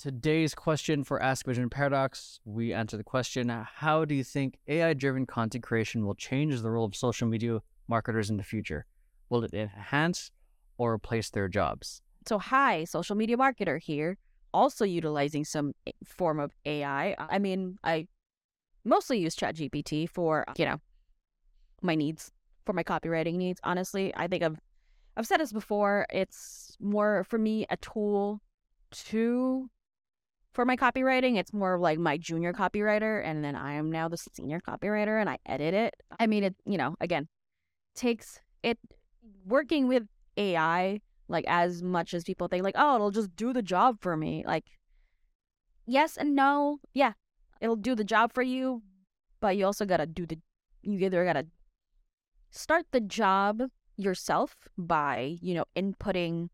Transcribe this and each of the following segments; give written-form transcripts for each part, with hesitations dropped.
Today's question for Ask Vision Paradox, we answer the question, how do you think AI-driven content creation will change the role of social media marketers in the future? Will it enhance or replace their jobs? So hi, social media marketer here, also utilizing some form of AI. I mean, I mostly use ChatGPT for, my needs, for my copywriting needs. Honestly, I think I've said this before. It's more for me a tool for my copywriting. It's more like my junior copywriter, and then I am now the senior copywriter, and I edit it. I mean, it, again, takes it working with AI, like, as much as people think, like, oh, it'll just do the job for me. Like, yes and no. Yeah, it'll do the job for you, but you also gotta you either gotta start the job yourself by, inputting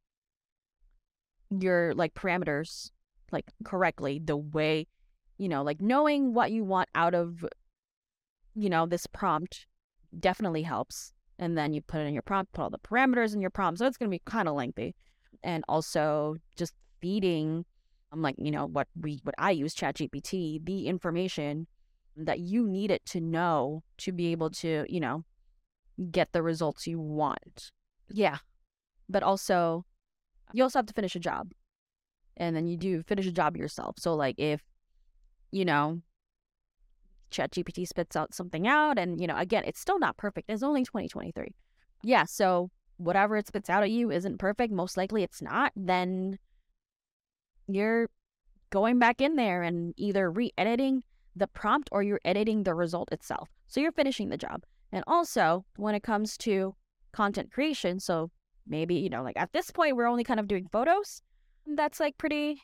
your, like, parameters, like, correctly, the way, like, knowing what you want out of, this prompt definitely helps. And then you put it in your prompt, put all the parameters in your prompt. So it's going to be kind of lengthy. And also just feeding, what I use, ChatGPT, the information that you need it to know to be able to, get the results you want. Yeah. But also, you also have to finish a job. And then you do finish a job yourself. So, like, if, ChatGPT spits out something out and, again, it's still not perfect. It's only 2023. Yeah, so whatever it spits out at you isn't perfect. Most likely it's not. Then you're going back in there and either re-editing the prompt or you're editing the result itself. So you're finishing the job. And also, when it comes to content creation, so maybe, like, at this point, we're only kind of doing photos. That's, like, pretty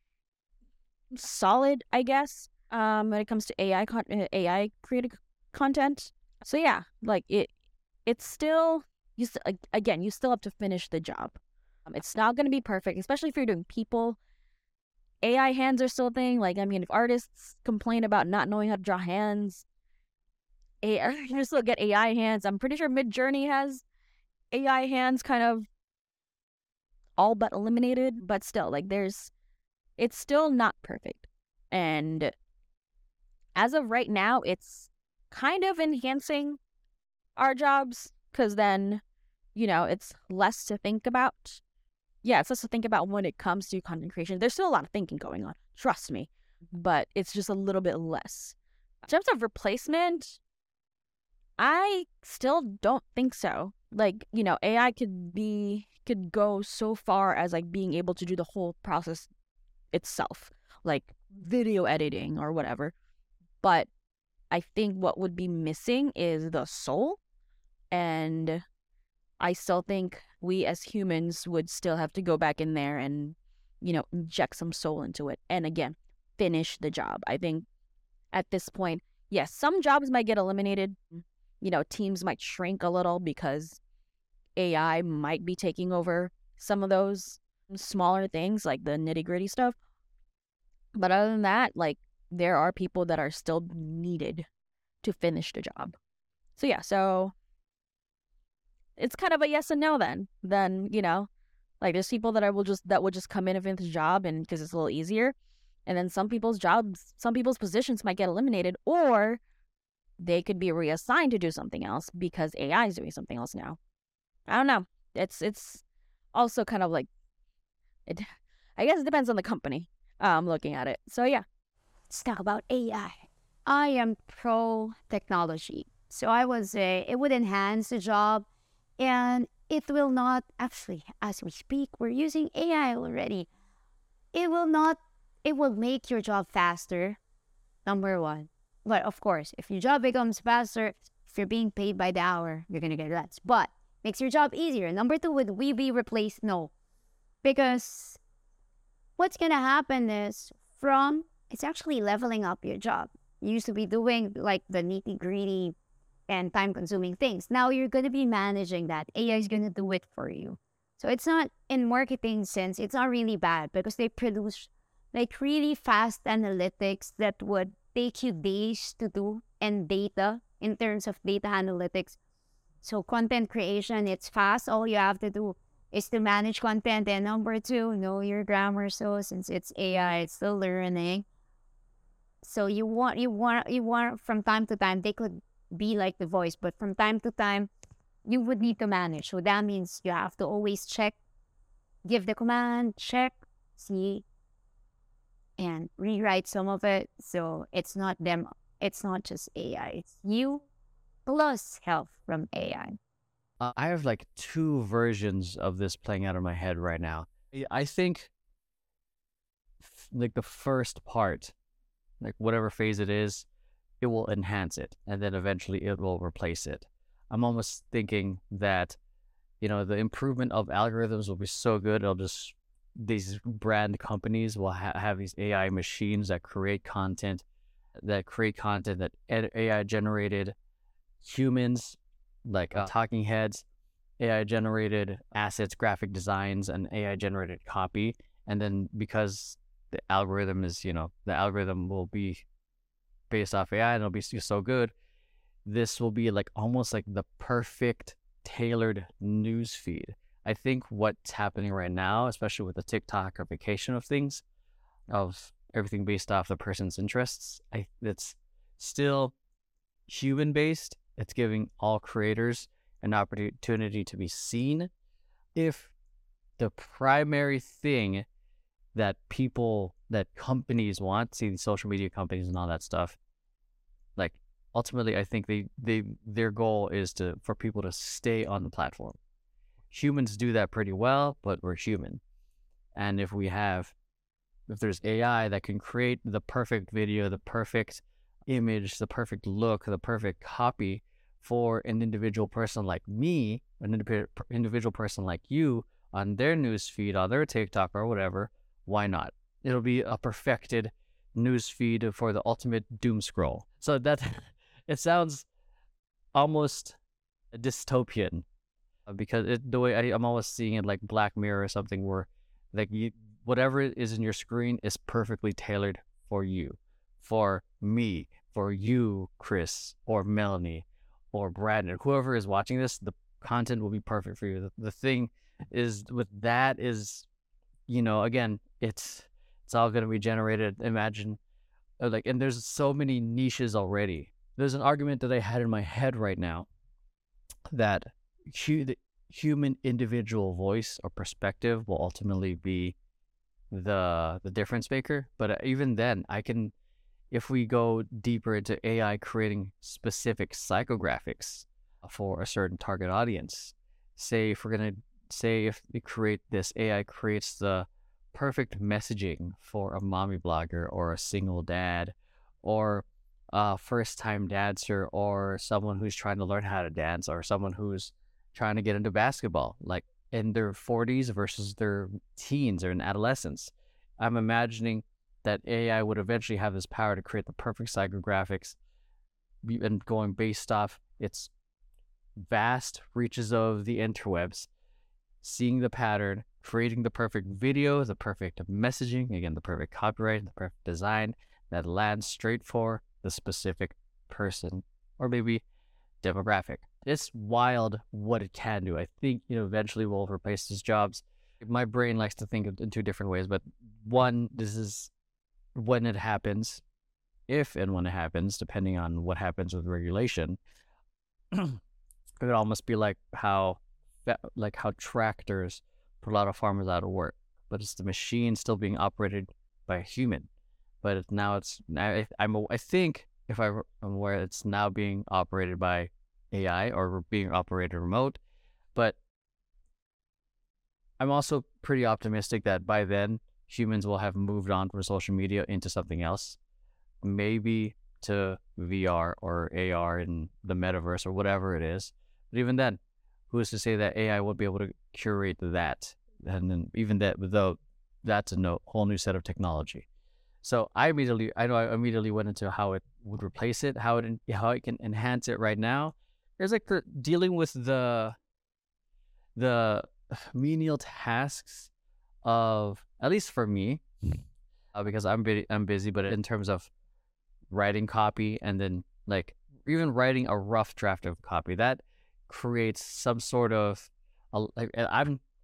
solid, I guess, when it comes to AI created content. So yeah, like, it's still, you still have to finish the job. It's not going to be perfect, especially if you're doing people. AI hands are still a thing. Like, I mean, if artists complain about not knowing how to draw hands, you still get AI hands. I'm pretty sure Midjourney has AI hands kind of all but eliminated, but still, like, it's still not perfect. And as of right now, it's kind of enhancing our jobs, because then, it's less to think about. Yeah, it's less to think about when it comes to content creation. There's still a lot of thinking going on, trust me, but it's just a little bit less. In terms of replacement, I still don't think so. Like, AI could go so far as, like, being able to do the whole process itself, like video editing or whatever. But I think what would be missing is the soul. And I still think we as humans would still have to go back in there and, inject some soul into it. And again, finish the job. I think at this point, yes, some jobs might get eliminated. Teams might shrink a little because AI might be taking over some of those smaller things, like the nitty-gritty stuff. But other than that, like, there are people that are still needed to finish the job. So yeah, so it's kind of a yes and no then. Then, like, there's people that will just come in and finish the job, and because it's a little easier. And then some people's positions might get eliminated, or they could be reassigned to do something else because AI is doing something else now. I don't know. It's also kind of like, I guess it depends on the company looking at it. So yeah. Let's talk about AI. I am pro technology. So I would say it would enhance the job, and it will not, actually, as we speak, we're using AI already. It will make your job faster, number one. But of course, if your job becomes faster, if you're being paid by the hour, you're going to get less. But makes your job easier. Number two, would we be replaced? No. Because what's going to happen is it's actually leveling up your job. You used to be doing, like, the nitty-gritty and time-consuming things. Now you're going to be managing that. AI is going to do it for you. So it's not, in marketing sense, it's not really bad, because they produce, like, really fast analytics that would take you days to do, and data, in terms of data analytics. So content creation, it's fast. All you have to do is to manage content, and number two, know your grammar. So since it's AI, it's still learning. So you want from time to time they could be like the voice, but from time to time you would need to manage. So that means you have to always check, give the command, check, see, and rewrite some of it. So it's not them, it's not just AI, it's you plus help from AI. I have like two versions of this playing out in my head right now. I think like the first part, like whatever phase it is, it will enhance it, and then eventually it will replace it. I'm almost thinking that, the improvement of algorithms will be so good, these brand companies will have these AI machines that create content that AI generated humans, like talking heads, AI generated assets, graphic designs, and AI generated copy. And then because the algorithm will be based off AI and it'll be so good, this will be like almost like the perfect tailored news feed. I think what's happening right now, especially with the TikTokification of things, of everything based off the person's interests, it's still human based. It's giving all creators an opportunity to be seen. If the primary thing that companies want, see the social media companies and all that stuff, like ultimately I think their goal is for people to stay on the platform. Humans do that pretty well, but we're human. And if there's AI that can create the perfect video, the perfect image, the perfect look, the perfect copy for an individual person like me, an individual person like you, on their news feed, on their TikTok or whatever, why not? It'll be a perfected news feed for the ultimate doom scroll. So it sounds almost dystopian, because the way I'm always seeing it like Black Mirror or something, where like whatever is in your screen is perfectly tailored for you, for me, for you, Chris, or Melanie, or Brandon, whoever is watching this. The content will be perfect for you. The thing is with that is, again, it's all going to be generated. Imagine, and there's so many niches already. There's an argument that I had in my head right now that the human individual voice or perspective will ultimately be the difference maker. But even then, if we go deeper into AI creating specific psychographics for a certain target audience, if we create this, AI creates the perfect messaging for a mommy blogger or a single dad or a first-time dancer or someone who's trying to learn how to dance or someone who's trying to get into basketball, like in their 40s versus their teens or in adolescence. I'm imagining that AI would eventually have this power to create the perfect psychographics, and going based off its vast reaches of the interwebs, seeing the pattern, creating the perfect video, the perfect messaging, again, the perfect copyright, the perfect design that lands straight for the specific person or maybe demographic. It's wild what it can do. I think, eventually we'll replace these jobs. My brain likes to think in two different ways, but one, this is when it happens, if and when it happens, depending on what happens with regulation. It would almost be like how tractors put a lot of farmers out of work, but it's the machine still being operated by a human. But I think, if I'm aware, it's now being operated by AI or being operated remote. But I'm also pretty optimistic that by then humans will have moved on from social media into something else, maybe to VR or AR in the metaverse or whatever it is. But even then, who is to say that AI will be able to curate that? And then even that, though, that's a whole new set of technology. So I immediately went into how it would replace it, how it can enhance it right now. There's like dealing with the menial tasks of, at least for me, because I'm busy, but in terms of writing copy and then like even writing a rough draft of copy, that creates some sort of I'm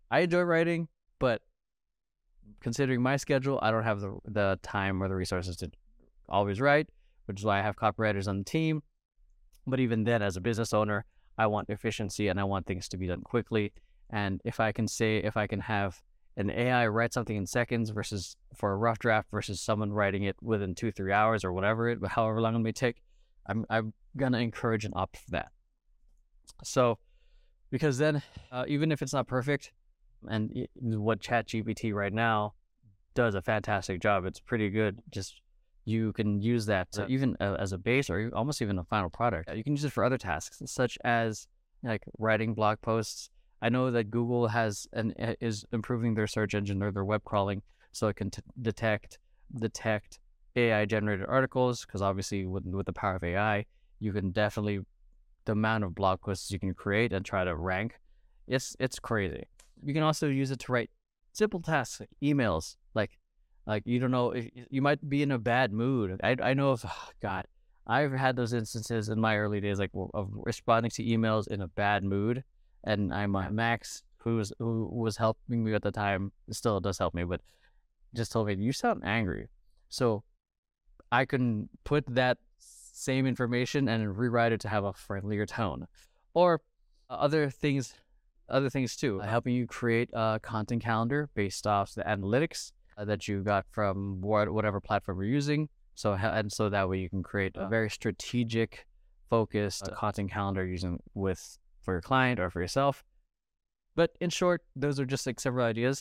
I enjoy writing, but considering my schedule, I don't have the time or the resources to always write, which is why I have copywriters on the team. But even then, as a business owner, I want efficiency and I want things to be done quickly. And if I can have an AI write something in seconds versus for a rough draft versus someone writing it within 2-3 hours or however long it may take, I'm gonna encourage and opt for that. So, because then even if it's not perfect, and what ChatGPT right now does a fantastic job, it's pretty good. Just you can use that even as a base or almost even a final product. You can use it for other tasks such as like writing blog posts. I know that Google is improving their search engine or their web crawling so it can detect AI generated articles, because obviously with the power of AI, you can definitely, the amount of blog posts you can create and try to rank, it's crazy. You can also use it to write simple tasks like emails, like you don't know, you might be in a bad mood. I know of, oh God, I've had those instances in my early days, like of responding to emails in a bad mood. And Max, who was helping me at the time, still does help me, but just told me, you sound angry. So I can put that same information and rewrite it to have a friendlier tone. Or other things too, helping you create a content calendar based off the analytics that you got from whatever platform you're using. So that way you can create a very strategic, focused content calendar for your client or for yourself. But in short, those are just like several ideas.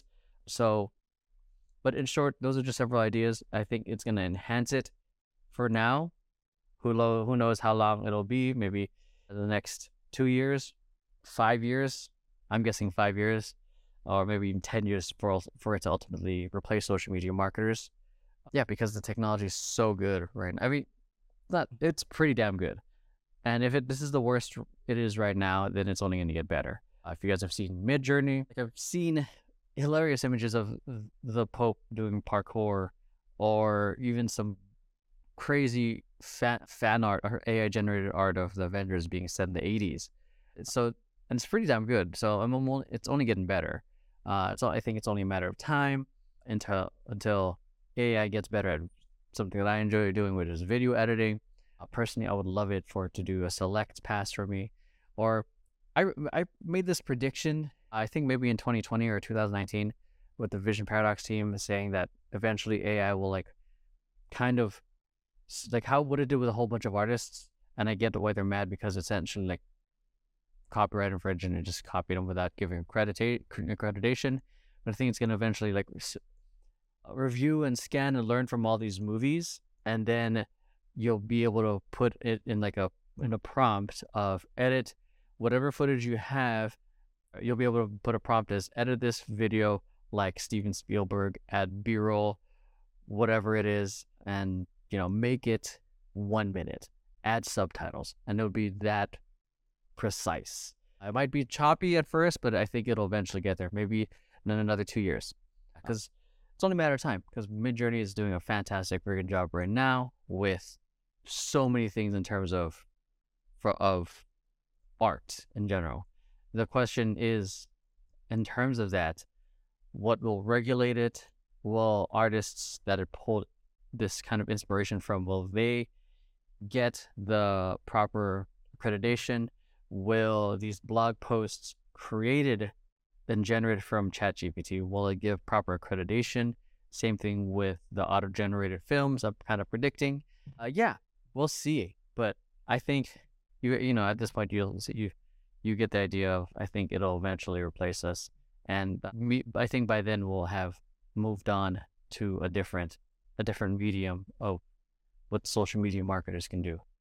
I think it's going to enhance it for now. Who knows how long it'll be? Maybe the next 2 years, 5 years. I'm guessing 5 years, or maybe even 10 years for it to ultimately replace social media marketers. Yeah, because the technology is so good right now. I mean, it's pretty damn good. And if this is the worst it is right now, then it's only going to get better. If you guys have seen Midjourney, I've seen hilarious images of the Pope doing parkour, or even some crazy fan art or AI generated art of the Avengers being set in the 80s. So, and it's pretty damn good. So it's only getting better. So I think it's only a matter of time until AI gets better at something that I enjoy doing, which is video editing. Personally, I would love it for it to do a select pass for me. Or I made this prediction, I think maybe in 2020 or 2019, with the Vision Paradox team, saying that eventually AI will like kind of like how would it do with a whole bunch of artists? And I get why they're mad, because essentially like copyright infringement and just copied them without giving accreditation. But I think it's going to eventually like review and scan and learn from all these movies, and then you'll be able to put it in a prompt of edit whatever footage you have. You'll be able to put a prompt as edit this video like Steven Spielberg, add B-roll, whatever it is, and make it 1 minute, add subtitles, and it'll be that precise. It might be choppy at first, but I think it'll eventually get there, maybe in another 2 years, because it's only a matter of time, because Midjourney is doing a fantastic freaking job right now with so many things in terms of art in general. The question is, in terms of that, what will regulate it? Will artists that are pulled this kind of inspiration from, will they get the proper accreditation? Will these blog posts created and generated from ChatGPT, will it give proper accreditation? Same thing with the auto-generated films I'm kind of predicting. Yeah, we'll see. But I think at this point you get the idea of, I think it'll eventually replace us, and I think by then we'll have moved on to a different medium of what social media marketers can do.